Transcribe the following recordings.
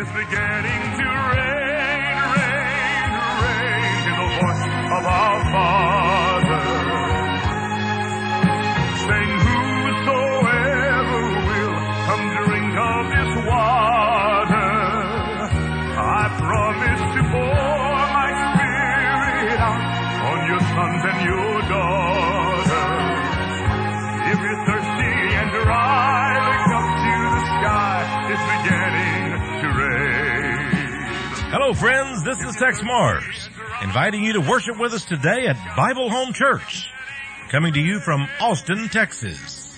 is beginning to rain, rain, rain in the voice of our Father, saying, whosoever will come drink of this water, I promise to pour my Spirit out on your sons and your daughters. If you're thirsty and dry, look up to the sky, it's beginning to rain. Hello friends, this is Tex Mars, inviting you to worship with us today at Bible Home Church, coming to you from Austin, Texas.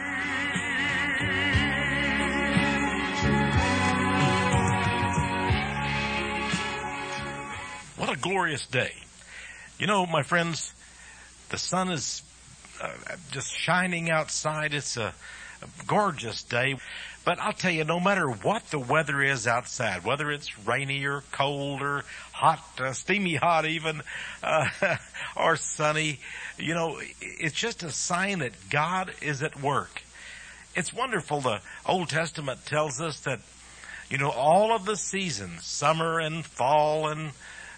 What a glorious day. You know, my friends, the sun is just shining outside. It's a gorgeous day. But I'll tell you, no matter what the weather is outside, whether it's rainy or cold or hot, steamy hot even, or sunny, you know, it's just a sign that God is at work. It's wonderful. The Old Testament tells us that, you know, all of the seasons, summer and fall and,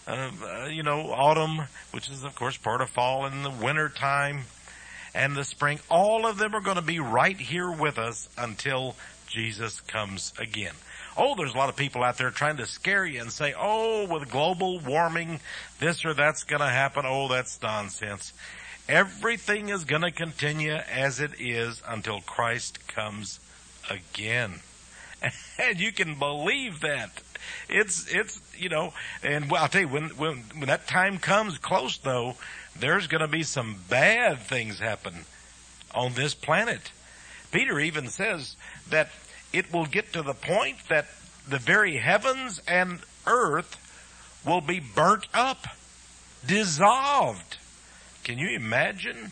autumn, which is of course part of fall, and the winter time and the spring, all of them are going to be right here with us until Jesus comes again. Oh, there's a lot of people out there trying to scare you and say, oh, with global warming, this or that's going to happen. Oh, that's nonsense. Everything is going to continue as it is until Christ comes again. And you can believe that. It's and I'll tell you, when that time comes close, though, there's going to be some bad things happen on this planet. Peter even says that it will get to the point that the very heavens and earth will be burnt up, dissolved. Can you imagine?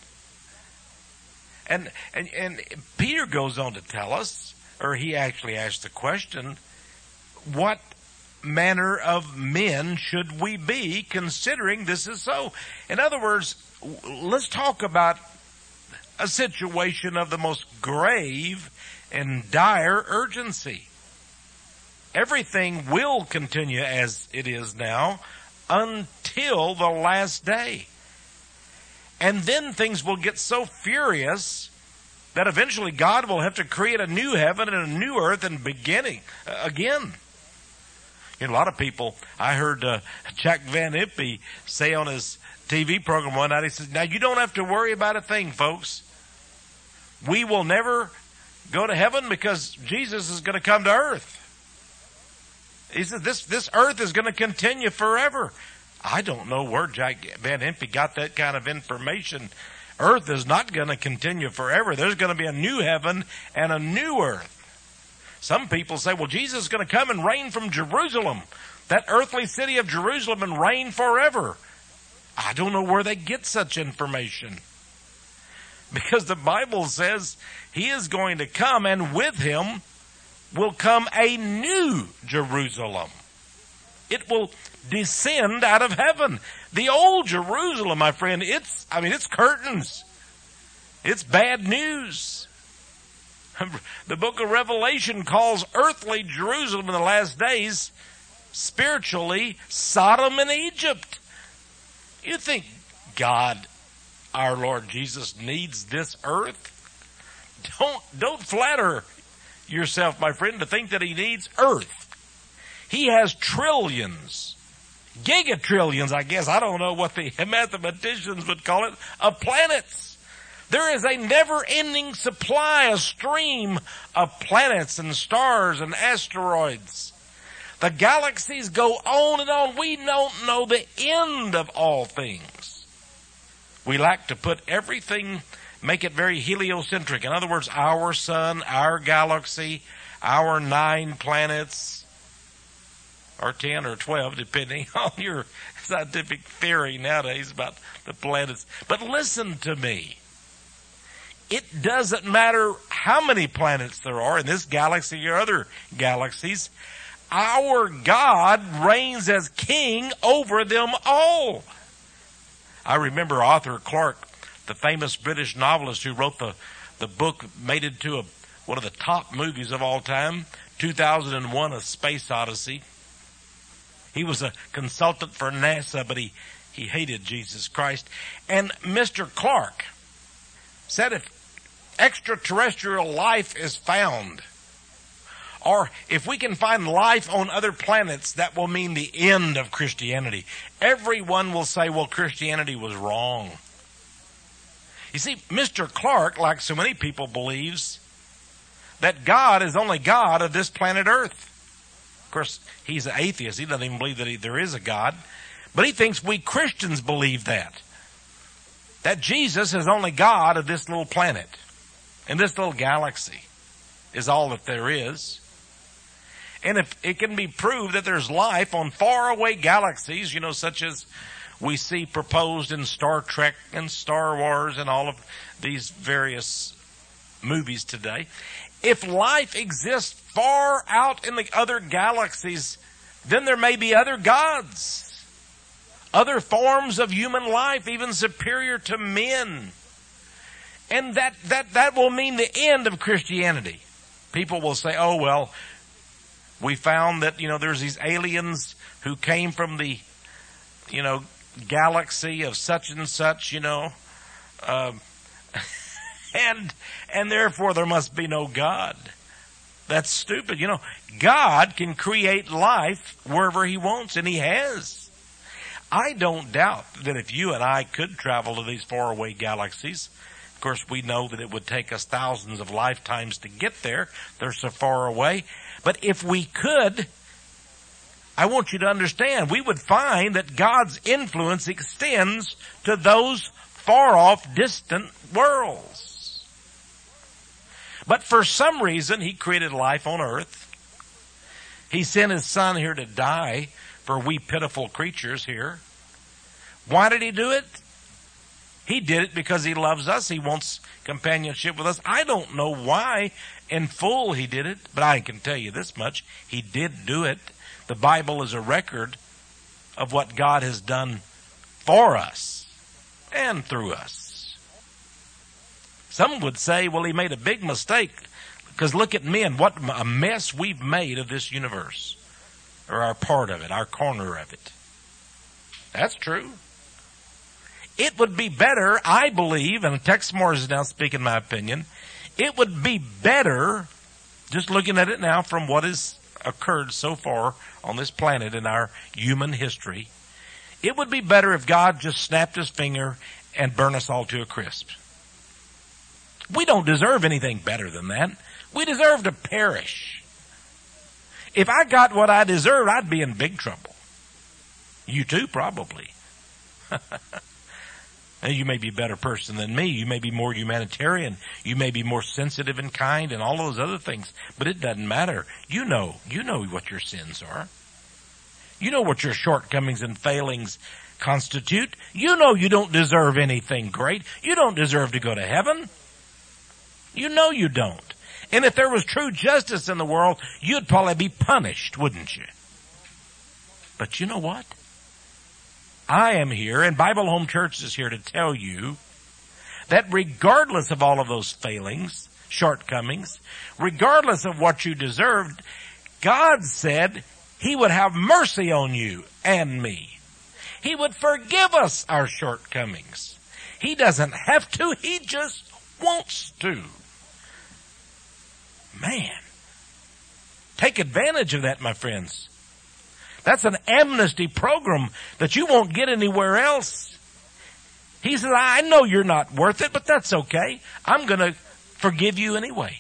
And Peter goes on to tell us, or he actually asked the question, what manner of men should we be considering this is so? In other words, let's talk about a situation of the most grave and dire urgency. Everything will continue as it is now until the last day. And then things will get so furious that eventually God will have to create a new heaven and a new earth and beginning again. You know, a lot of people, I heard Jack Van Impe say on his TV program one night, he says, now you don't have to worry about a thing, folks. We will never go to heaven because Jesus is going to come to earth. He said, this earth is going to continue forever. I don't know where Jack Van Impe got that kind of information. Earth is not going to continue forever. There's going to be a new heaven and a new earth. Some people say, well, Jesus is going to come and reign from Jerusalem, that earthly city of Jerusalem, and reign forever. I don't know where they get such information. Because the Bible says he is going to come, and with him will come a new Jerusalem. It will descend out of heaven. The old Jerusalem, my friend, it's curtains. It's bad news. The book of Revelation calls earthly Jerusalem in the last days spiritually Sodom and Egypt. You think God, our Lord Jesus, needs this earth? Don't flatter yourself, my friend, to think that he needs earth. He has trillions, gigatrillions, I guess, I don't know what the mathematicians would call it, of planets. There is a never-ending supply, a stream of planets and stars and asteroids. The galaxies go on and on. We don't know the end of all things. We like to put everything, make it very heliocentric. In other words, our sun, our galaxy, our 9 planets, or 10 or 12, depending on your scientific theory nowadays about the planets. But listen to me. It doesn't matter how many planets there are in this galaxy or other galaxies. Our God reigns as king over them all. I remember Arthur Clarke, the famous British novelist who wrote the book, made it to one of the top movies of all time, 2001, A Space Odyssey. He was a consultant for NASA, but he hated Jesus Christ. And Mr. Clarke said if extraterrestrial life is found, or if we can find life on other planets, that will mean the end of Christianity. Everyone will say, well, Christianity was wrong. You see, Mr. Clarke, like so many people, believes that God is only God of this planet Earth. Of course, he's an atheist. He doesn't even believe that there is a God. But he thinks we Christians believe that. That Jesus is only God of this little planet. And this little galaxy is all that there is. And if it can be proved that there's life on faraway galaxies, such as we see proposed in Star Trek and Star Wars and all of these various movies today, if life exists far out in the other galaxies, then there may be other gods, other forms of human life, even superior to men. And that will mean the end of Christianity. People will say, oh, well, we found that, there's these aliens who came from the, galaxy of such and such, and therefore there must be no God. That's stupid. God can create life wherever he wants, and he has. I don't doubt that if you and I could travel to these faraway galaxies, of course we know that it would take us thousands of lifetimes to get there. They're so far away. But if we could, I want you to understand, we would find that God's influence extends to those far off, distant worlds. But for some reason, he created life on earth. He sent his son here to die for we pitiful creatures here. Why did he do it? He did it because he loves us. He wants companionship with us. I don't know why in full he did it, but I can tell you this much. He did do it. The Bible is a record of what God has done for us and through us. Some would say, well, he made a big mistake because look at men, what a mess we've made of this universe, or our part of it, our corner of it. That's true. It would be better, I believe, and Tex Morris is now speaking my opinion, it would be better, just looking at it now from what has occurred so far on this planet in our human history, it would be better if God just snapped his finger and burned us all to a crisp. We don't deserve anything better than that. We deserve to perish. If I got what I deserved, I'd be in big trouble. You too, probably. You may be a better person than me. You may be more humanitarian. You may be more sensitive and kind and all those other things. But it doesn't matter. You know what your sins are. You know what your shortcomings and failings constitute. You know you don't deserve anything great. You don't deserve to go to heaven. You know you don't. And if there was true justice in the world, you'd probably be punished, wouldn't you? But you know what? I am here, and Bible Home Church is here to tell you that regardless of all of those failings, shortcomings, regardless of what you deserved, God said he would have mercy on you and me. He would forgive us our shortcomings. He doesn't have to, he just wants to. Man, take advantage of that, my friends. That's an amnesty program that you won't get anywhere else. He says, I know you're not worth it, but that's okay. I'm going to forgive you anyway.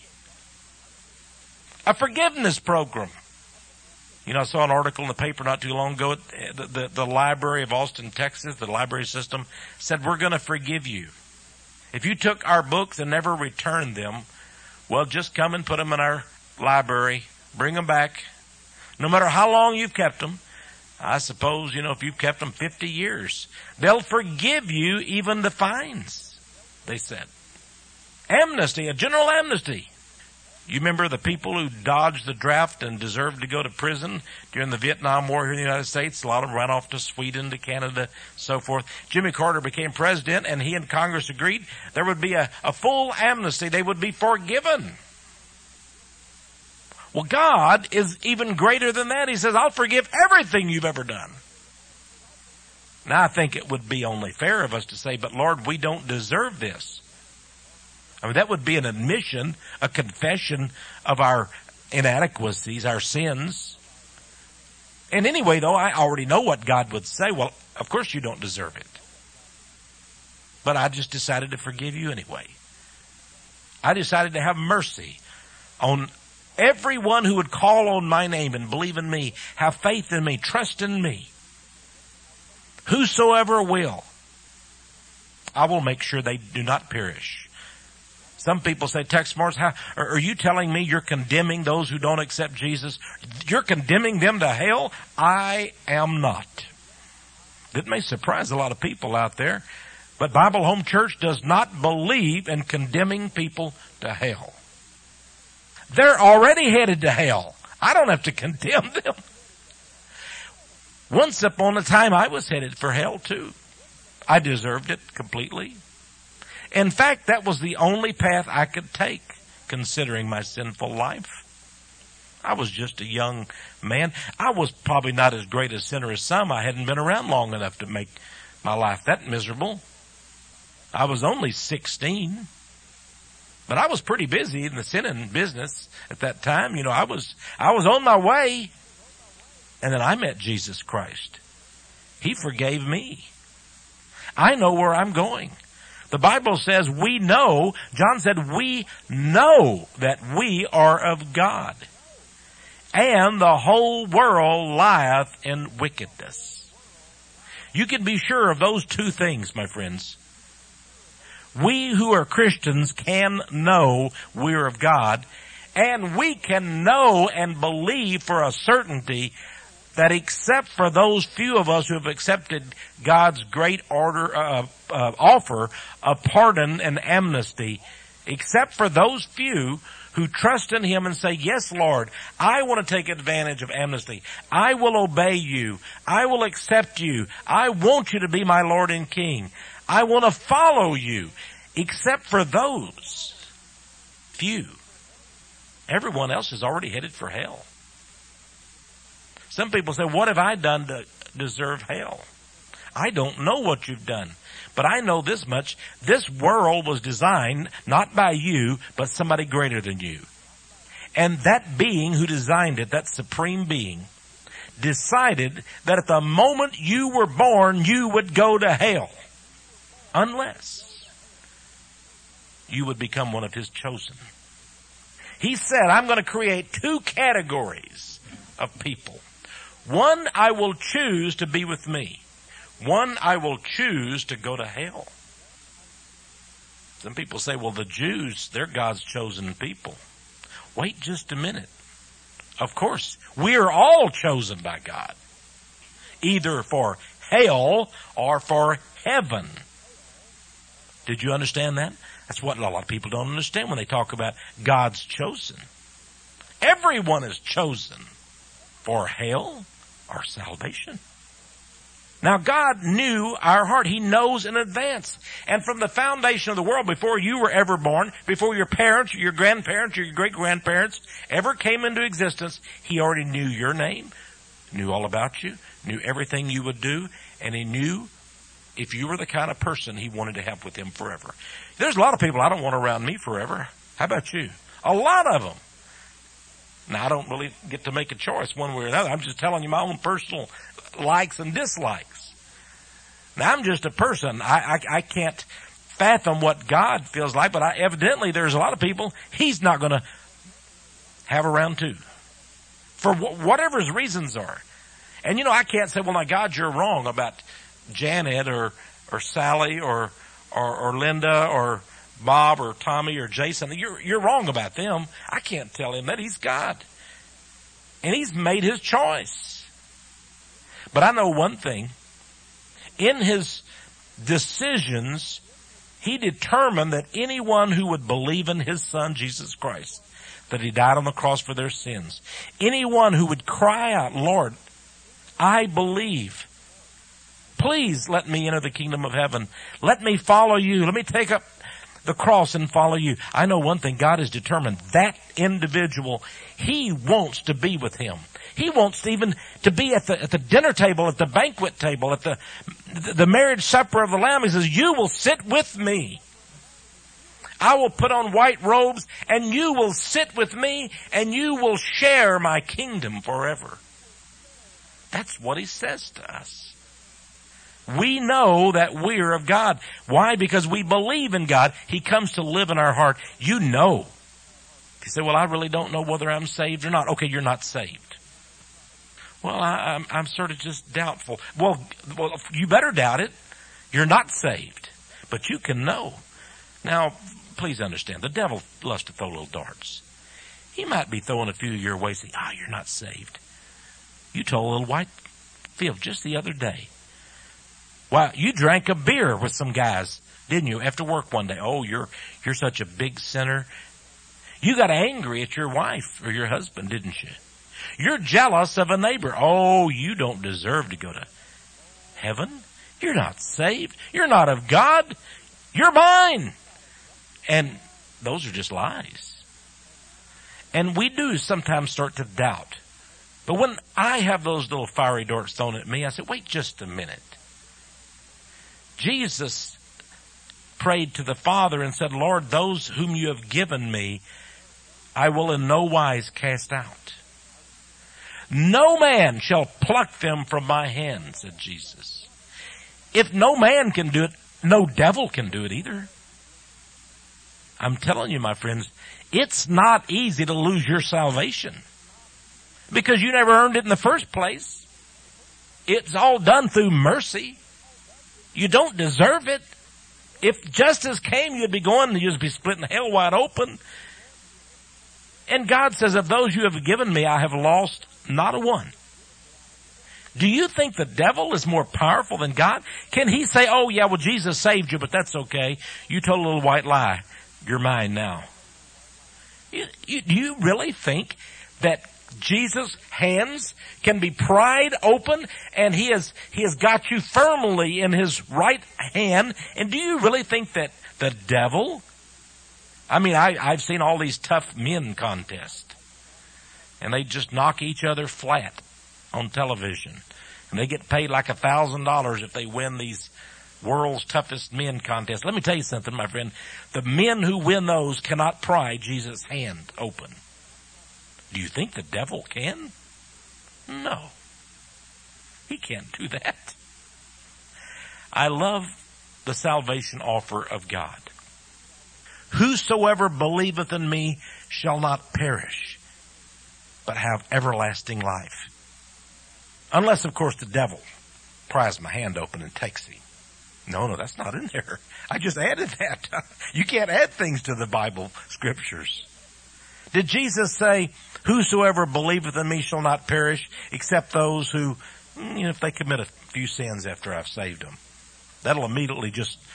A forgiveness program. I saw an article in the paper not too long ago. The Library of Austin, Texas, the library system, said, we're going to forgive you. If you took our books and never returned them, well, just come and put them in our library. Bring them back. No matter how long you've kept them. I suppose, if you've kept them 50 years, they'll forgive you even the fines, they said. Amnesty, a general amnesty. You remember the people who dodged the draft and deserved to go to prison during the Vietnam War here in the United States? A lot of them ran off to Sweden, to Canada, so forth. Jimmy Carter became president, and he and Congress agreed there would be a full amnesty. They would be forgiven. Well, God is even greater than that. He says, I'll forgive everything you've ever done. Now, I think it would be only fair of us to say, but Lord, we don't deserve this. I mean, that would be an admission, a confession of our inadequacies, our sins. And anyway, though, I already know what God would say. Well, of course you don't deserve it. But I just decided to forgive you anyway. I decided to have mercy on everyone who would call on my name and believe in me, have faith in me, trust in me. Whosoever will, I will make sure they do not perish. Some people say, Tex Morris, are you telling me you're condemning those who don't accept Jesus? You're condemning them to hell? I am not. That may surprise a lot of people out there, but Bible Home Church does not believe in condemning people to hell. They're already headed to hell. I don't have to condemn them. Once upon a time, I was headed for hell too. I deserved it completely. In fact, that was the only path I could take, considering my sinful life. I was just a young man. I was probably not as great a sinner as some. I hadn't been around long enough to make my life that miserable. I was only 16. But I was pretty busy in the sinning business at that time. You know, I was on my way. And then I met Jesus Christ. He forgave me. I know where I'm going. The Bible says we know, John said, we know that we are of God. And the whole world lieth in wickedness. You can be sure of those two things, my friends. We who are Christians can know we're of God, and we can know and believe for a certainty that except for those few of us who have accepted God's great offer of pardon and amnesty, except for those few who trust in Him and say, yes, Lord, I want to take advantage of amnesty. I will obey you. I will accept you. I want you to be my Lord and King. I want to follow you. Except for those few, everyone else is already headed for hell. Some people say, what have I done to deserve hell? I don't know what you've done, but I know this much. This world was designed not by you, but somebody greater than you. And that being who designed it, that supreme being, decided that at the moment you were born, you would go to hell. Unless you would become one of His chosen. He said, I'm going to create two categories of people. One I will choose to be with me. One I will choose to go to hell. Some people say, well, the Jews, they're God's chosen people. Wait just a minute. Of course, we are all chosen by God. Either for hell or for heaven. Did you understand that? That's what a lot of people don't understand when they talk about God's chosen. Everyone is chosen for hell or salvation. Now, God knew our heart. He knows in advance. And from the foundation of the world, before you were ever born, before your parents, or your grandparents, or your great-grandparents ever came into existence, He already knew your name, knew all about you, knew everything you would do, and He knew if you were the kind of person He wanted to have with Him forever. There's a lot of people I don't want around me forever. How about you? A lot of them. Now, I don't really get to make a choice one way or another. I'm just telling you my own personal likes and dislikes. Now, I'm just a person. I can't fathom what God feels like, but evidently there's a lot of people He's not going to have around too. For whatever His reasons are. And you know, I can't say, well, now God, you're wrong about Janet or Sally or Linda or Bob or Tommy or Jason. You're wrong about them. I can't tell Him that. He's God. And He's made His choice. But I know one thing. In His decisions, He determined that anyone who would believe in His Son, Jesus Christ, that He died on the cross for their sins, anyone who would cry out, Lord, I believe. Please let me enter the kingdom of heaven. Let me follow you. Let me take up the cross and follow you. I know one thing, God is determined. That individual, He wants to be with Him. He wants even to be at the dinner table, at the banquet table, at the marriage supper of the Lamb. He says, you will sit with me. I will put on white robes and you will sit with me and you will share my kingdom forever. That's what He says to us. We know that we're of God. Why? Because we believe in God. He comes to live in our heart. You know. You say, well, I really don't know whether I'm saved or not. Okay, you're not saved. Well, I'm sort of just doubtful. Well, you better doubt it. You're not saved. But you can know. Now, please understand, the devil loves to throw little darts. He might be throwing a few your way, saying, you're not saved. You told a little white field just the other day. Wow, you drank a beer with some guys, didn't you, after work one day? Oh, you're such a big sinner. You got angry at your wife or your husband, didn't you? You're jealous of a neighbor. Oh, you don't deserve to go to heaven. You're not saved. You're not of God. You're mine. And those are just lies. And we do sometimes start to doubt. But when I have those little fiery darts thrown at me, I say, wait just a minute. Jesus prayed to the Father and said, Lord, those whom you have given me, I will in no wise cast out. No man shall pluck them from my hand, said Jesus. If no man can do it, no devil can do it either. I'm telling you, my friends, it's not easy to lose your salvation because you never earned it in the first place. It's all done through mercy. You don't deserve it. If justice came, you'd be going, you'd be splitting hell wide open. And God says, of those you have given me, I have lost not a one. Do you think the devil is more powerful than God? Can he say, oh yeah, well Jesus saved you, but that's okay. You told a little white lie. You're mine now. Do you really think that Jesus' hands can be pried open and he has got you firmly in his right hand? And do you really think that the devil, I've seen all these tough men contests and they just knock each other flat on television and they get paid like $1,000 if they win these world's toughest men contests. Let me tell you something, my friend. The men who win those cannot pry Jesus' hand open. Do you think the devil can? No. He can't do that. I love the salvation offer of God. Whosoever believeth in me shall not perish, but have everlasting life. Unless, of course, the devil pries my hand open and takes him. No, that's not in there. I just added that. You can't add things to the Bible scriptures. Did Jesus say, whosoever believeth in me shall not perish, except those who, if they commit a few sins after I've saved them? That'll immediately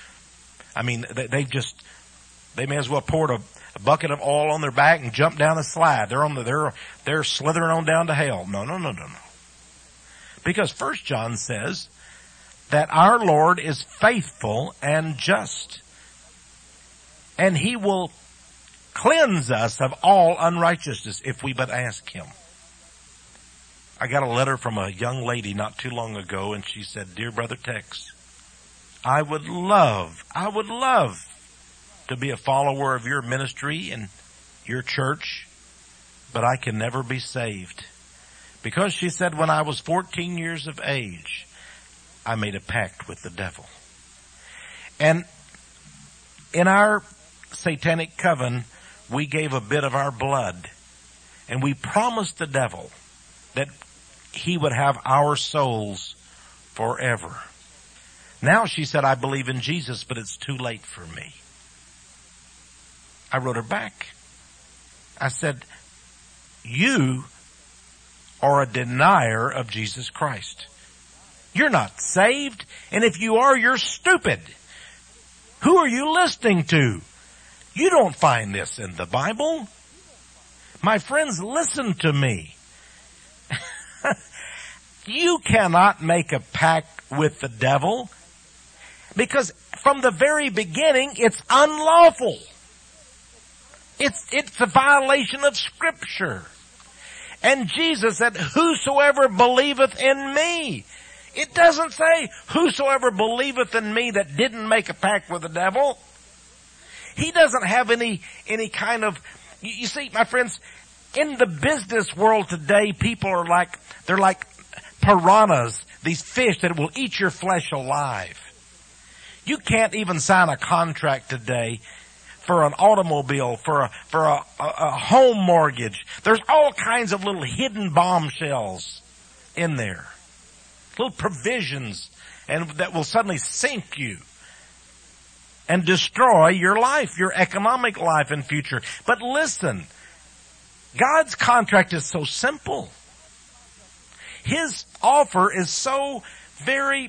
they may as well pour a bucket of oil on their back and jump down a slide. They're slithering on down to hell. No. Because 1 John says that our Lord is faithful and just, and He will cleanse us of all unrighteousness if we but ask Him. I got a letter from a young lady not too long ago, and she said, Dear Brother Tex, I would love to be a follower of your ministry and your church, but I can never be saved. Because she said, when I was 14 years of age, I made a pact with the devil. And in our satanic coven, we gave a bit of our blood, and we promised the devil that he would have our souls forever. Now she said, I believe in Jesus, but it's too late for me. I wrote her back. I said, you are a denier of Jesus Christ. You're not saved, and if you are, you're stupid. Who are you listening to? You don't find this in the Bible. My friends, listen to me. You cannot make a pact with the devil because from the very beginning, it's unlawful. It's a violation of Scripture. And Jesus said, whosoever believeth in me. It doesn't say, whosoever believeth in me that didn't make a pact with the devil. He doesn't have any kind of, you see, my friends, in the business world today, people are they're like piranhas, these fish that will eat your flesh alive. You can't even sign a contract today for an automobile, for a home mortgage. There's all kinds of little hidden bombshells in there. Little provisions and that will suddenly sink you and destroy your life, your economic life and future. But listen, God's contract is so simple. His offer is so very,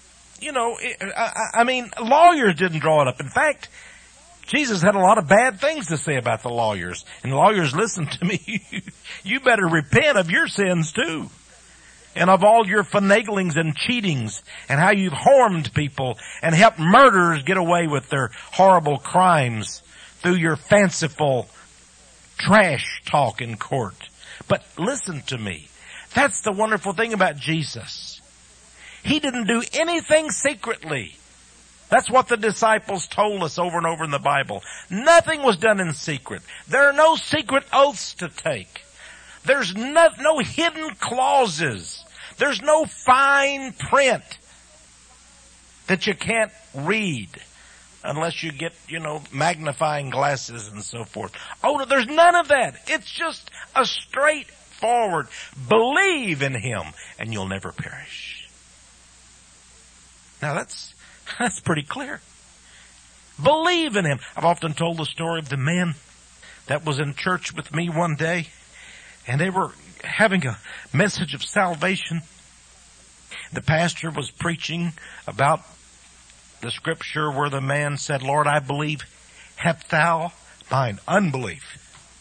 lawyers didn't draw it up. In fact, Jesus had a lot of bad things to say about the lawyers. And lawyers, listen to me, you better repent of your sins too. And of all your finaglings and cheatings and how you've harmed people and helped murderers get away with their horrible crimes through your fanciful trash talk in court. But listen to me. That's the wonderful thing about Jesus. He didn't do anything secretly. That's what the disciples told us over and over in the Bible. Nothing was done in secret. There are no secret oaths to take. There's no hidden clauses. There's no fine print that you can't read unless you get, magnifying glasses and so forth. Oh, there's none of that. It's just a straightforward believe in Him and you'll never perish. Now that's pretty clear. Believe in Him. I've often told the story of the man that was in church with me one day, and they were having a message of salvation. The pastor was preaching about the Scripture where the man said, Lord, I believe, help thou mine unbelief.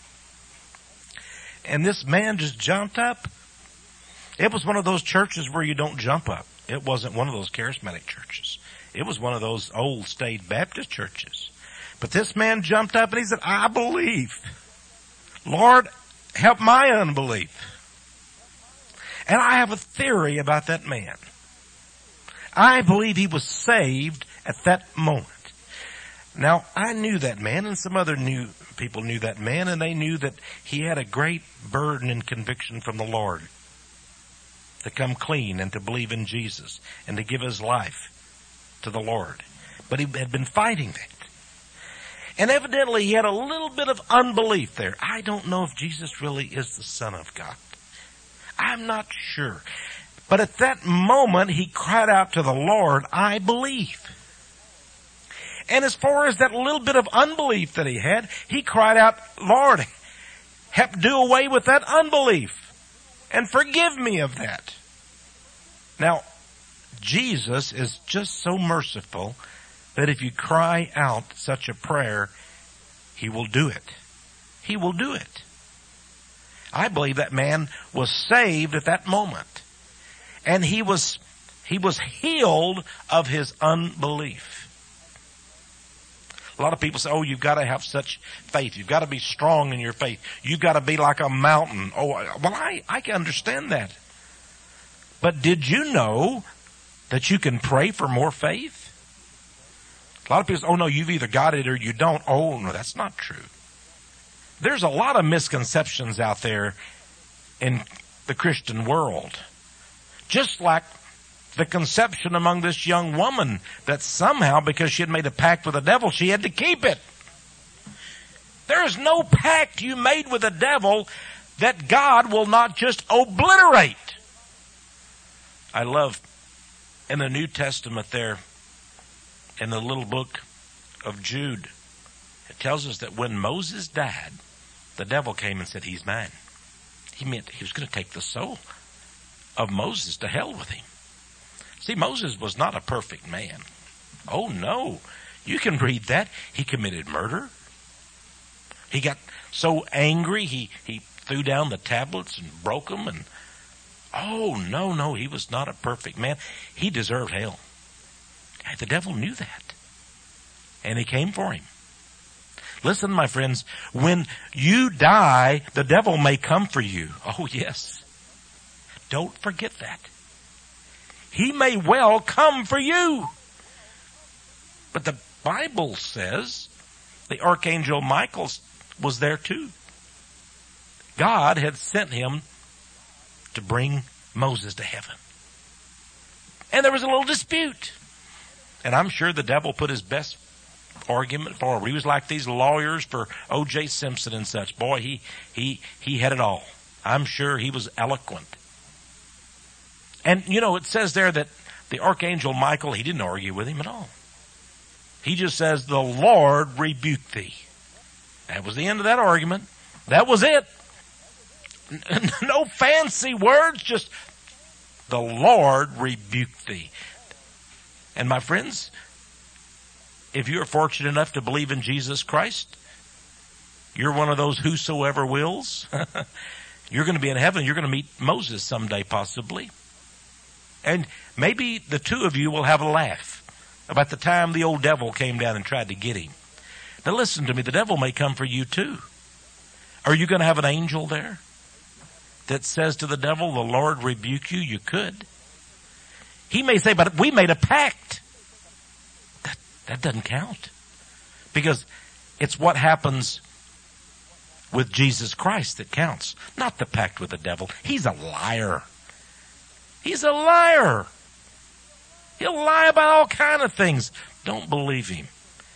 And this man just jumped up. It was one of those churches where you don't jump up. It wasn't one of those charismatic churches. It was one of those old state Baptist churches. But this man jumped up and he said, I believe. Lord, help my unbelief. And I have a theory about that man. I believe he was saved at that moment. Now, I knew that man, and some other people knew that man, and they knew that he had a great burden and conviction from the Lord to come clean and to believe in Jesus and to give his life to the Lord. But he had been fighting that. And evidently he had a little bit of unbelief there. I don't know if Jesus really is the Son of God. I'm not sure. But at that moment he cried out to the Lord, I believe. And as far as that little bit of unbelief that he had, he cried out, Lord, help do away with that unbelief and forgive me of that. Now, Jesus is just so merciful that if you cry out such a prayer, He will do it. He will do it. I believe that man was saved at that moment. And he was healed of his unbelief. A lot of people say, oh, you've got to have such faith. You've got to be strong in your faith. You've got to be like a mountain. Oh, well, I can understand that. But did you know that you can pray for more faith? A lot of people say, oh no, you've either got it or you don't. Oh no, that's not true. There's a lot of misconceptions out there in the Christian world. Just like the conception among this young woman that somehow, because she had made a pact with the devil, she had to keep it. There is no pact you made with the devil that God will not just obliterate. I love in the New Testament there, in the little book of Jude, it tells us that when Moses died, the devil came and said, he's mine. He meant he was going to take the soul of Moses to hell with him. See, Moses was not a perfect man. Oh no. You can read that. He committed murder. He got so angry, he threw down the tablets and broke them. And oh no, he was not a perfect man. He deserved hell. The devil knew that. And he came for him. Listen, my friends, when you die, the devil may come for you. Oh, yes. Don't forget that. He may well come for you. But the Bible says the Archangel Michael was there too. God had sent him to bring Moses to heaven. And there was a little dispute. And I'm sure the devil put his best argument forward. He was like these lawyers for O.J. Simpson and such. Boy, he had it all. I'm sure he was eloquent. And, you know, it says there that the Archangel Michael, he didn't argue with him at all. He just says, the Lord rebuke thee. That was the end of that argument. That was it. No fancy words, just the Lord rebuke thee. And my friends, if you're fortunate enough to believe in Jesus Christ, you're one of those whosoever wills. You're going to be in heaven. You're going to meet Moses someday, possibly. And maybe the two of you will have a laugh about the time the old devil came down and tried to get him. Now listen to me, the devil may come for you too. Are you going to have an angel there that says to the devil, the Lord rebuke you? You could. He may say, but we made a pact. That doesn't count. Because it's what happens with Jesus Christ that counts, not the pact with the devil. He's a liar. He's a liar. He'll lie about all kinds of things. Don't believe him.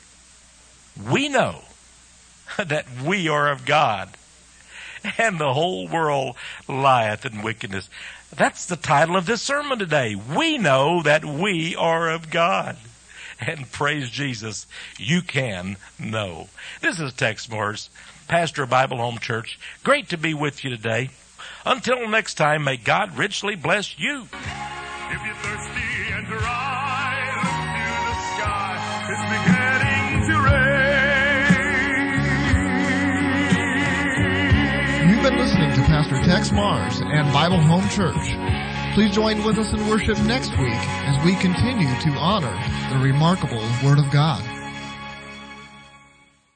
We know that we are of God, and the whole world lieth in wickedness. That's the title of this sermon today. We know that we are of God. And praise Jesus, you can know. This is Tex Morris, pastor of Bible Home Church. Great to be with you today. Until next time, may God richly bless you. If you're thirsty and dry, look to the sky. It's beginning to rain. You've been listening to Pastor Tex Mars and Bible Home Church. Please join with us in worship next week as we continue to honor the remarkable Word of God.